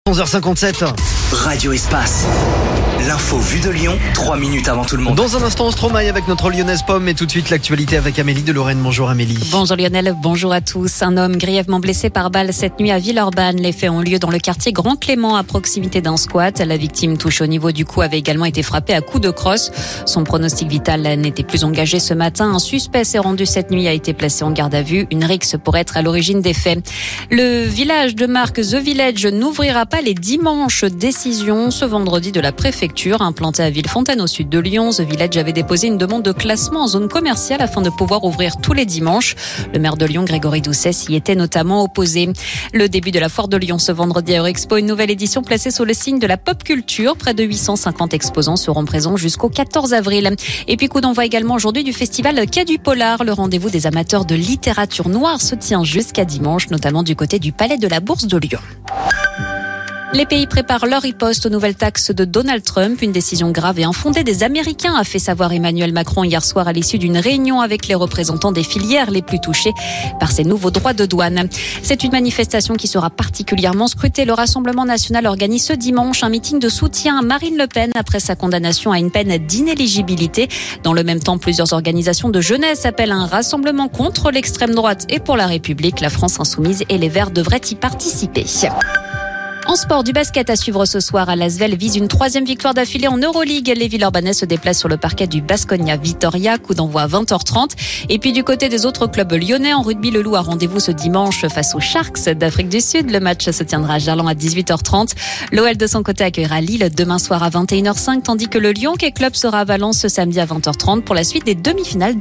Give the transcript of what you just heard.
11h57. Radio Espace. L'info vue de Lyon, 3 minutes avant tout le monde. Dans un instant, on se Stromae avec notre Lyonnaise Pomme et tout de suite l'actualité avec Amélie de Lorraine. Bonjour Amélie. Bonjour Lionel, bonjour à tous. Un homme grièvement blessé par balle cette nuit à Villeurbanne. Les faits ont lieu dans le quartier Grand Clément à proximité d'un squat. La victime touche au niveau du cou avait également été frappée à coups de crosse. Son pronostic vital n'était plus engagé ce matin. Un suspect s'est rendu cette nuit, a été placé en garde à vue. Une rixe pourrait être à l'origine des faits. Le village de marque The Village n'ouvrira pas les dimanches. Décision ce vendredi de la préfecture implantée à Villefontaine au sud de Lyon. The Village avait déposé une demande de classement en zone commerciale afin de pouvoir ouvrir tous les dimanches. Le maire de Lyon, Grégory Doucet, s'y était notamment opposé. Le début de la foire de Lyon ce vendredi à Eurexpo, une nouvelle édition placée sous le signe de la pop culture. Près de 850 exposants seront présents jusqu'au 14 avril. Et puis coup d'envoi également aujourd'hui du festival Quai du Polar. Le rendez-vous des amateurs de littérature noire se tient jusqu'à dimanche, notamment du côté du Palais de la Bourse de Lyon. Les pays préparent leur riposte aux nouvelles taxes de Donald Trump. Une décision grave et infondée des Américains, a fait savoir Emmanuel Macron hier soir à l'issue d'une réunion avec les représentants des filières les plus touchées par ces nouveaux droits de douane. C'est une manifestation qui sera particulièrement scrutée. Le Rassemblement national organise ce dimanche un meeting de soutien à Marine Le Pen après sa condamnation à une peine d'inéligibilité. Dans le même temps, plusieurs organisations de jeunesse appellent à un rassemblement contre l'extrême droite et pour la République. La France insoumise et les Verts devraient y participer. En sport, du basket à suivre ce soir. À l'Asvel vise une 3e victoire d'affilée en Euroleague. Les Villeurbanais se déplacent sur le parquet du Baskonia Vitoria. Coup d'envoi à 20h30. Et puis du côté des autres clubs lyonnais, en rugby, le Loup a rendez-vous ce dimanche face aux Sharks d'Afrique du Sud. Le match se tiendra à Gerland à 18h30. L'OL de son côté accueillera Lille demain soir à 21h05, tandis que le Lyon Hockey Club sera à Valence ce samedi à 20h30 pour la suite des demi-finales.